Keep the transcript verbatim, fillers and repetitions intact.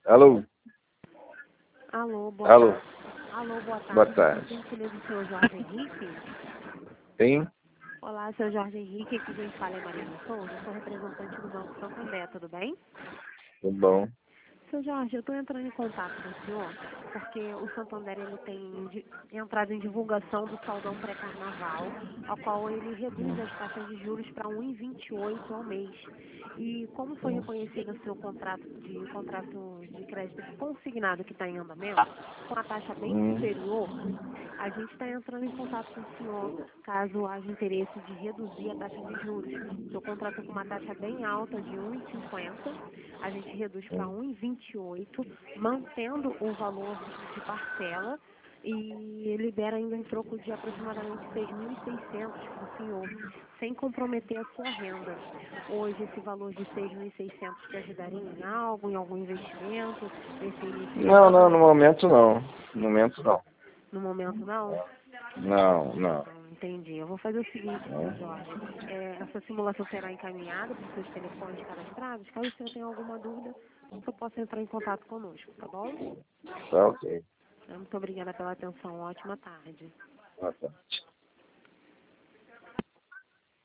Alô? Alô, boa Alô? tarde. Alô, boa tarde. Boa tarde. Gentileza do senhor Jorge Henrique. Quem? Olá, seu Jorge Henrique, aqui quem fala é Mariana Souza, eu sou representante do Banco Santander, tudo bem? Tudo bom? Seu Jorge, eu estou entrando em contato com o senhor porque o Santander ele tem di- entrado em divulgação do saldão pré-carnaval, ao qual ele reduz as taxas de juros para um vírgula vinte e oito ao mês. E como foi reconhecido o seu contrato de contrato de crédito consignado que está em andamento, com a taxa bem Hum. superior, a gente está entrando em contato com o senhor caso haja interesse de reduzir a taxa de juros. O senhor contratou com uma taxa bem alta de um vírgula cinquenta, a gente reduz para um vírgula vinte e oito, mantendo o valor de parcela e libera ainda um troco de aproximadamente seis mil e seiscentos para o senhor, sem comprometer a sua renda. Hoje esse valor de seis mil e seiscentos te ajudaria em algo, em algum investimento, nesse início de Não, não, ano? no momento não. No momento não. No momento não? Não, não. Hum, Entendi. Eu vou fazer o seguinte, seu Não. Jorge. É, essa simulação será encaminhada para os seus telefones cadastrados. Caso o senhor tenha alguma dúvida, o senhor possa entrar em contato conosco, tá bom? Tá ok. Muito obrigada pela atenção. Ótima tarde. Boa tarde.